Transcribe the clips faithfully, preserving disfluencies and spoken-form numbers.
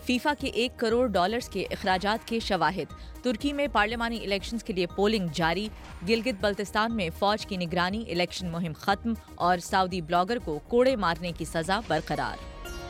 FIFA کے ایک crore dollars کے اخراجات کے شواہد۔ ترکی میں پارلیمانی الیکشنز کے لیے پولنگ جاری۔ گلگت بلتستان میں فوج کی نگرانی، الیکشن مہم ختم اور سعودی بلاگر کو کوڑے مارنے کی سزا برقرار۔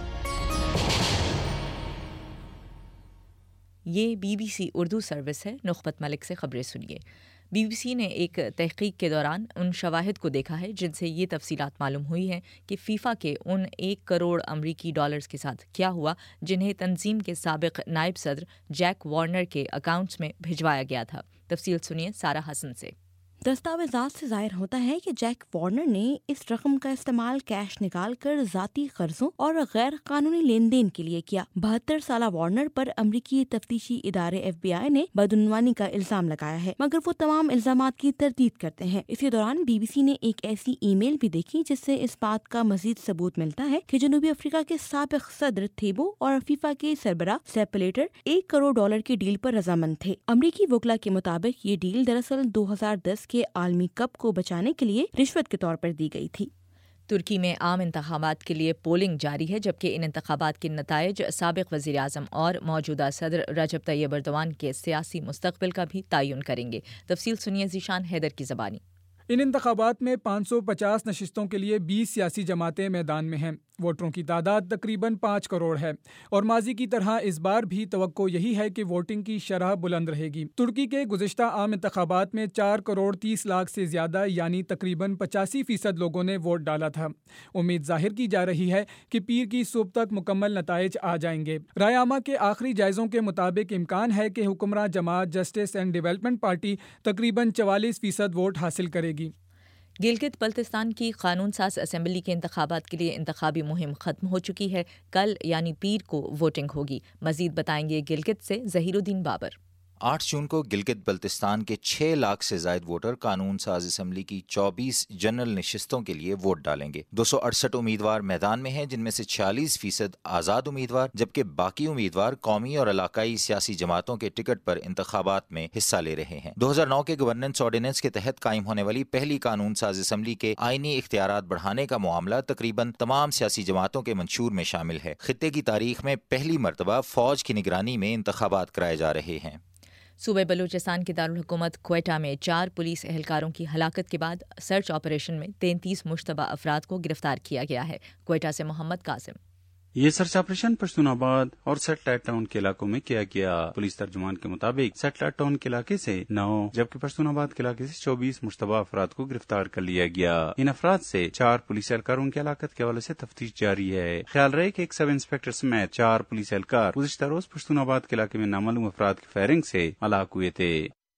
یہ B B C Urdu service ہے۔ نخبت ملک سے خبریں سنیے۔ بی بی سی نے ایک تحقیق کے دوران ان شواہد کو دیکھا ہے جن سے یہ تفصیلات معلوم ہوئی ہیں کہ فیفا کے ان ایک کروڑ امریکی ڈالرز کے ساتھ کیا ہوا جنہیں تنظیم کے سابق نائب صدر جیک وارنر کے اکاؤنٹس میں بھجوایا گیا تھا۔ تفصیل سنیے سارہ حسن سے۔ دستاویزات سے ظاہر ہوتا ہے کہ جیک وارنر نے اس رقم کا استعمال کیش نکال کر ذاتی قرضوں اور غیر قانونی لین دین کے لیے کیا۔ بہتر سالہ وارنر پر امریکی تفتیشی ادارے ایف بی آئی نے بدعنوانی کا الزام لگایا ہے، مگر وہ تمام الزامات کی تردید کرتے ہیں۔ اسی دوران بی بی سی نے ایک ایسی ای میل بھی دیکھی جس سے اس بات کا مزید ثبوت ملتا ہے کہ جنوبی افریقہ کے سابق صدر تھیبو اور فیفا کے سربراہ سیپ بلیٹر ایک کروڑ ڈالر کی ڈیل پر رضامند تھے۔ امریکی وکلا کے مطابق یہ ڈیل دراصل دو ہزار دس کے عالمی کپ کو بچانے کے لیے رشوت کے طور پر دی گئی تھی۔ ترکی میں عام انتخابات کے لیے پولنگ جاری ہے، جبکہ ان انتخابات کے نتائج سابق وزیر اعظم اور موجودہ صدر رجب طیب ایردوان کے سیاسی مستقبل کا بھی تعین کریں گے۔ تفصیل سنیے ذیشان حیدر کی زبانی۔ ان انتخابات میں پانچ سو پچاس نشستوں کے لیے بیس سیاسی جماعتیں میدان میں ہیں۔ ووٹروں کی تعداد تقریباً پانچ کروڑ ہے اور ماضی کی طرح اس بار بھی توقع یہی ہے کہ ووٹنگ کی شرح بلند رہے گی۔ ترکی کے گزشتہ عام انتخابات میں چار کروڑ تیس لاکھ سے زیادہ یعنی تقریباً پچاسی فیصد لوگوں نے ووٹ ڈالا تھا۔ امید ظاہر کی جا رہی ہے کہ پیر کی صبح تک مکمل نتائج آ جائیں گے۔ رائے عامہ کے آخری جائزوں کے مطابق امکان ہے کہ حکمراں جماعت جسٹس اینڈ ڈیولپمنٹ پارٹی تقریباً چوالیس فیصد ووٹ حاصل کرے گی۔ گلگت بلتستان کی قانون ساز اسمبلی کے انتخابات کے لیے انتخابی مہم ختم ہو چکی ہے۔ کل یعنی پیر کو ووٹنگ ہوگی۔ مزید بتائیں گے گلگت سے ظہیر الدین بابر۔ آٹھ جون کو گلگت بلتستان کے چھ لاکھ سے زائد ووٹر قانون ساز اسمبلی کی چوبیس جنرل نشستوں کے لیے ووٹ ڈالیں گے۔ دو سو اڑسٹھ امیدوار میدان میں ہیں، جن میں سے چھیالیس فیصد آزاد امیدوار، جبکہ باقی امیدوار قومی اور علاقائی سیاسی جماعتوں کے ٹکٹ پر انتخابات میں حصہ لے رہے ہیں۔ دو ہزار نو کے گورننس آرڈیننس کے تحت قائم ہونے والی پہلی قانون ساز اسمبلی کے آئینی اختیارات بڑھانے کا معاملہ تقریباً تمام سیاسی جماعتوں کے منشور میں شامل ہے۔ خطے کی تاریخ میں پہلی مرتبہ فوج کی نگرانی میں انتخابات کرائے جا رہے ہیں۔ صوبہ بلوچستان کے دارالحکومت کوئٹہ میں چار پولیس اہلکاروں کی ہلاکت کے بعد سرچ آپریشن میں تینتیس مشتبہ افراد کو گرفتار کیا گیا ہے۔ کوئٹہ سے محمد قاسم۔ یہ سرچ آپریشن پشتون آباد اور سیٹلائٹ ٹاؤن کے علاقوں میں کیا گیا۔ پولیس ترجمان کے مطابق سیٹلائٹ ٹاؤن کے علاقے سے نو جبکہ پشتون آباد کے علاقے سے چوبیس مشتبہ افراد کو گرفتار کر لیا گیا۔ ان افراد سے چار پولیس اہلکاروں کی ہلاکت کے حوالے سے تفتیش جاری ہے۔ خیال رہے کہ ایک سب انسپکٹر سمیت چار پولیس اہلکار گزشتہ روز پشتون آباد کے علاقے میں نامعلوم افراد کی فائرنگ سے ہلاک ہوئے تھے۔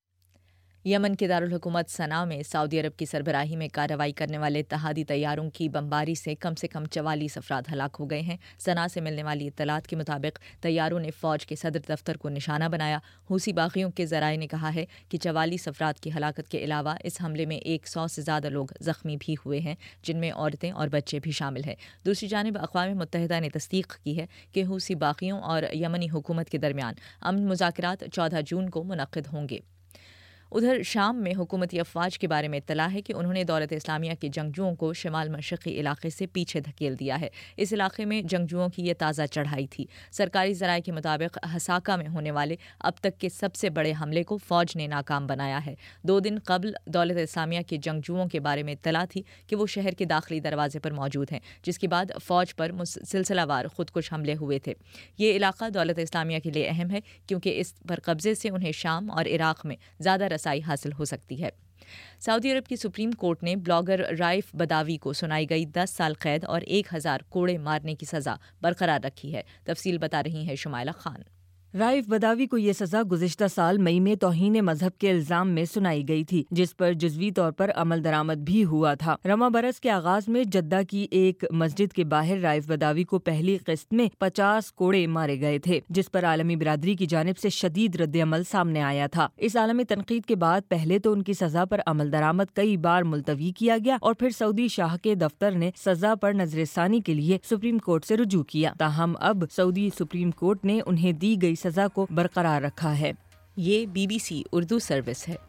یمن کے دارالحکومت صنعاء میں سعودی عرب کی سربراہی میں کارروائی کرنے والے اتحادی طیاروں کی بمباری سے کم سے کم چوالیس افراد ہلاک ہو گئے ہیں۔ صنعاء سے ملنے والی اطلاعات کے مطابق طیاروں نے فوج کے صدر دفتر کو نشانہ بنایا۔ حوثی باغیوں کے ذرائع نے کہا ہے کہ چوالیس افراد کی ہلاکت کے علاوہ اس حملے میں ایک سو سے زیادہ لوگ زخمی بھی ہوئے ہیں، جن میں عورتیں اور بچے بھی شامل ہیں۔ دوسری جانب اقوام متحدہ نے تصدیق کی ہے کہ حوثی باغیوں اور یمنی حکومت کے درمیان امن مذاکرات چودہ جون کو منعقد ہوں گے۔ ادھر شام میں حکومتی افواج کے بارے میں اطلاع ہے کہ انہوں نے دولت اسلامیہ کے جنگجوؤں کو شمال مشرقی علاقے سے پیچھے دھکیل دیا ہے۔ اس علاقے میں جنگجوؤں کی یہ تازہ چڑھائی تھی۔ سرکاری ذرائع کے مطابق ہساکا میں ہونے والے اب تک کے سب سے بڑے حملے کو فوج نے ناکام بنایا ہے۔ دو دن قبل دولت اسلامیہ کے جنگجوؤں کے بارے میں اطلاع تھی کہ وہ شہر کے داخلی دروازے پر موجود ہیں، جس کے بعد فوج پر سلسلہ وار خودکش حملے ہوئے تھے۔ یہ علاقہ دولت اسلامیہ کے لیے اہم ہے کیونکہ اس پر قبضے سے انہیں شام اور عراق میں زیادہ رسائی حاصل ہو سکتی ہے۔ سعودی عرب کی سپریم کورٹ نے بلاگر رائف بداوی کو سنائی گئی دس سال قید اور ایک ہزار کوڑے مارنے کی سزا برقرار رکھی ہے۔ تفصیل بتا رہی ہیں شمائلہ خان۔ رائف بداوی کو یہ سزا گزشتہ سال مئی میں توہین مذہب کے الزام میں سنائی گئی تھی، جس پر جزوی طور پر عمل درآمد بھی ہوا تھا۔ رواں برس کے آغاز میں جدہ کی ایک مسجد کے باہر رائف بداوی کو پہلی قسط میں پچاس کوڑے مارے گئے تھے، جس پر عالمی برادری کی جانب سے شدید رد عمل سامنے آیا تھا۔ اس عالمی تنقید کے بعد پہلے تو ان کی سزا پر عمل درآمد کئی بار ملتوی کیا گیا اور پھر سعودی شاہ کے دفتر نے سزا پر نظر ثانی کے لیے سپریم کورٹ سے رجوع کیا، تاہم اب سعودی سپریم کورٹ نے انہیں دی گئی سزا کو برقرار رکھا ہے۔ یہ B B C Urdu service ہے۔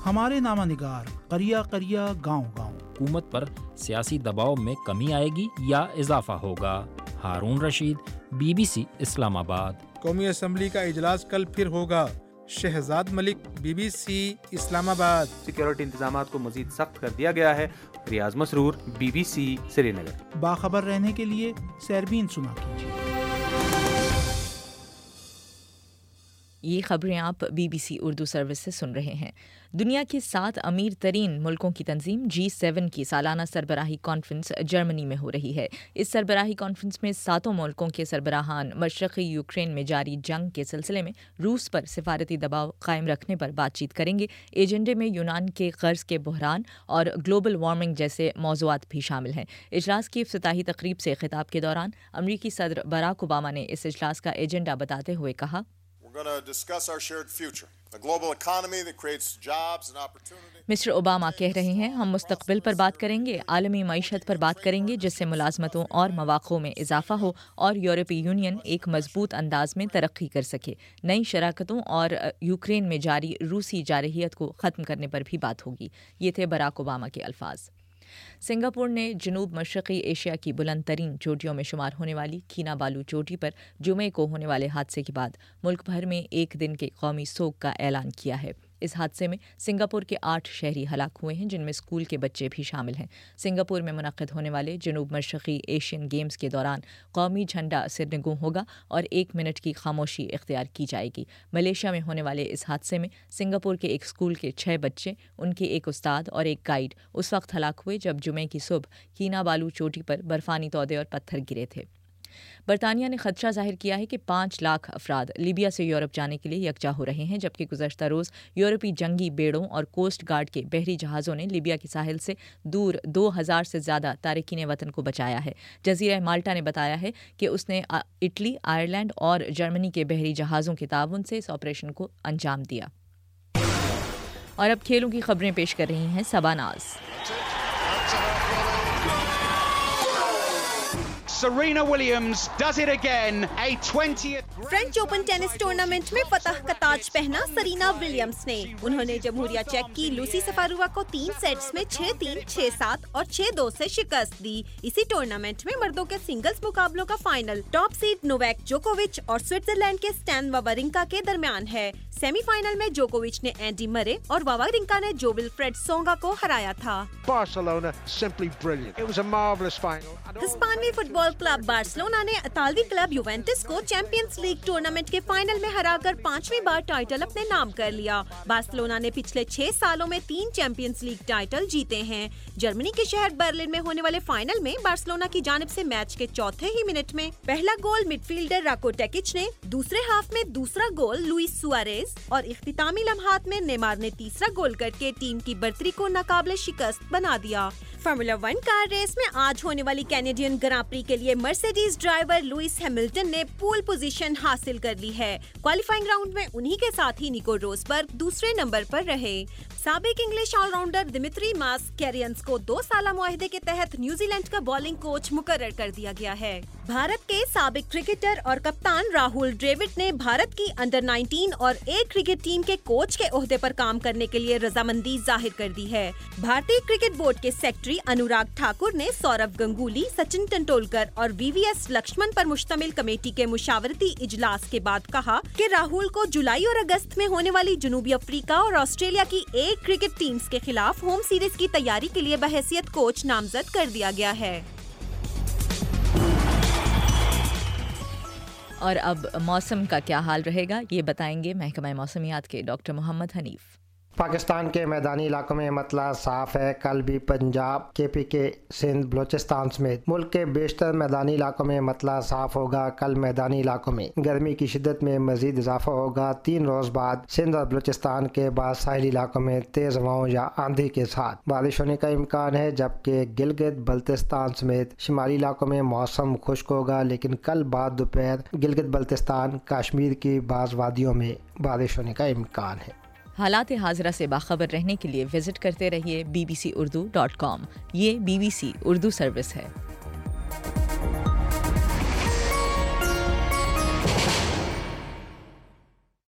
ہمارے نامہ نگار قریہ قریہ گاؤں گاؤں. حکومت پر سیاسی دباؤ میں کمی آئے گی یا اضافہ ہوگا؟ Haroon Rasheed, B B C Islamabad. قومی اسمبلی کا اجلاس کل پھر ہوگا. Shahzad Malik, B B C Islamabad. Security انتظامات کو مزید سخت کر دیا گیا ہے. Riaz Masroor, B B C Srinagar. باخبر رہنے کے لیے سیربین سنا کیجیے. یہ خبریں آپ B B C Urdu service سے سن رہے ہیں. دنیا کے سات امیر ترین ملکوں کی تنظیم جی سیون کی سالانہ سربراہی کانفرنس جرمنی میں ہو رہی ہے. اس سربراہی کانفرنس میں ساتوں ملکوں کے سربراہان مشرقی یوکرین میں جاری جنگ کے سلسلے میں روس پر سفارتی دباؤ قائم رکھنے پر بات چیت کریں گے. ایجنڈے میں یونان کے قرض کے بحران اور گلوبل وارمنگ جیسے موضوعات بھی شامل ہیں. اجلاس کی افتتاحی تقریب سے خطاب کے دوران امریکی صدر باراک اوباما نے اس اجلاس کا ایجنڈا بتاتے ہوئے کہا، مسٹر اوباما کہہ رہے ہیں ہم مستقبل پر بات کریں گے، عالمی معیشت پر بات کریں گے جس سے ملازمتوں اور مواقعوں میں اضافہ ہو اور یورپی یونین ایک مضبوط انداز میں ترقی کر سکے. نئی شراکتوں اور یوکرین میں جاری روسی جارحیت کو ختم کرنے پر بھی بات ہوگی. یہ تھے باراک اوباما کے الفاظ. سنگاپور نے جنوب مشرقی ایشیا کی بلند ترین چوٹیوں میں شمار ہونے والی کینا بالو چوٹی پر جمعے کو ہونے والے حادثے کے بعد ملک بھر میں ایک دن کے قومی سوگ کا اعلان کیا ہے. اس حادثے میں سنگاپور کے آٹھ شہری ہلاک ہوئے ہیں جن میں اسکول کے بچے بھی شامل ہیں. سنگاپور میں منعقد ہونے والے جنوب مشرقی ایشین گیمز کے دوران قومی جھنڈا سرنگوں ہوگا اور ایک منٹ کی خاموشی اختیار کی جائے گی. ملیشیا میں ہونے والے اس حادثے میں سنگاپور کے ایک اسکول کے چھ بچے، ان کے ایک استاد اور ایک گائیڈ اس وقت ہلاک ہوئے جب جمعے کی صبح کینا بالو چوٹی پر برفانی تودے اور پتھر گرے تھے. برطانیہ نے خدشہ ظاہر کیا ہے کہ پانچ لاکھ افراد لیبیا سے یورپ جانے کے لیے یکجا ہو رہے ہیں، جبکہ گزشتہ روز یورپی جنگی بیڑوں اور کوسٹ گارڈ کے بحری جہازوں نے لیبیا کے ساحل سے دور دو ہزار سے زیادہ تارکین وطن کو بچایا ہے. جزیرہ مالٹا نے بتایا ہے کہ اس نے اٹلی، آئرلینڈ اور جرمنی کے بحری جہازوں کے تعاون سے اس آپریشن کو انجام دیا. اور اب کھیلوں کی خبریں پیش کر رہی ہیں Saba Naz. Serena Williams does it again, a twentieth French open tennis tournament میں فتح کا تاج پہنا سرینا ولیمز نے. انہوں نے جمہوریہ چیک کی لوسی سفاروا کو تین سیٹس میں چھ تین، چھ سات اور چھ دو سے شکست دی. اسی ٹورنامنٹ میں مردوں کے سنگلز مقابلوں کا فائنل ٹاپ سیڈ نوواک جوکووچ اور سوئٹزرلینڈ کے سٹین واورینکا کے درمیان ہے. سیمی فائنل میں جوکووچ نے اینڈی مرے اور واورینکا نے جو ولفریڈ سونگا کو ہرایا تھا. Barcelona simply brilliant. It was a marvelous final. ہسپانوی فٹ بال کلب بارسلونا نے اطالوی کلب یوونٹس کو چیمپئنز لیگ ٹورنامنٹ کے فائنل میں ہرا کر پانچویں بار ٹائٹل اپنے نام کر لیا. بارسلونا نے پچھلے چھ سالوں میں تین چیمپئنز لیگ ٹائٹل جیتے ہیں. جرمنی کے شہر برلن میں ہونے والے فائنل میں بارسلونا کی جانب سے میچ کے چوتھے ہی منٹ میں پہلا گول مڈ فیلڈر راکوٹیکچ نے، دوسرے ہاف میں دوسرا گول لوئس سوارز اور اختتامی لمحات میں نیمار نے تیسرا گول کر کے ٹیم کی برتری کو ناقابل شکست بنا دیا. فارمولا ون کار ریس میں آج ہونے والی کینیڈین گراں پری کے لیے مرسیڈیز ڈرائیور لوئس ہیملٹن نے پول پوزیشن حاصل کر لی ہے. کوالیفائنگ راؤنڈ میں انہی کے ساتھ ہی نیکو روزبرگ دوسرے نمبر پر رہے. سابق English all rounder Dimitri Mascarenhas کو دو سالہ معاہدے کے تحت نیوزی لینڈ کا بالنگ کوچ مقرر کر دیا گیا ہے. بھارت کے سابق کرکٹر اور کپتان راہل ڈریوڈ نے بھارت کی انڈر نائنٹین اور اے کرکٹ ٹیم کے کوچ کے عہدے پر کام کرنے کے لیے رضامندی ظاہر کر دی ہے. بھارتی کرکٹ بورڈ کے سیکرٹری انوراگ ٹھاکر نے سورو گنگولی، سچن ٹنڈولکر اور وی وی ایس لکشمن پر مشتمل کمیٹی کے مشاورتی اجلاس کے بعد کہا کہ راہل کو جولائی اور اگست میں ہونے والی جنوبی افریقہ اور آسٹریلیا کی ایک کرکٹ ٹیمز کے خلاف ہوم سیریز کی تیاری کے لیے بحیثیت کوچ نامزد کر دیا گیا ہے. اور اب موسم کا کیا حال رہے گا یہ بتائیں گے محکمہ موسمیات کے ڈاکٹر محمد حنیف. پاکستان کے میدانی علاقوں میں مطلع صاف ہے. کل بھی پنجاب، کے پی کے، سندھ، بلوچستان سمیت ملک کے بیشتر میدانی علاقوں میں مطلع صاف ہوگا. کل میدانی علاقوں میں گرمی کی شدت میں مزید اضافہ ہوگا. تین روز بعد سندھ اور بلوچستان کے بعض ساحلی علاقوں میں تیز ہواؤں یا آندھی کے ساتھ بارش ہونے کا امکان ہے، جبکہ گلگت بلتستان سمیت شمالی علاقوں میں موسم خشک ہوگا. لیکن کل بعد دوپہر گلگت بلتستان، کشمیر کی بعض وادیوں میں بارش ہونے کا امکان ہے. حالات حاضرہ سے باخبر رہنے کے لیے وزٹ کرتے رہیے B B C Urdu dot com. یہ B B C Urdu service ہے.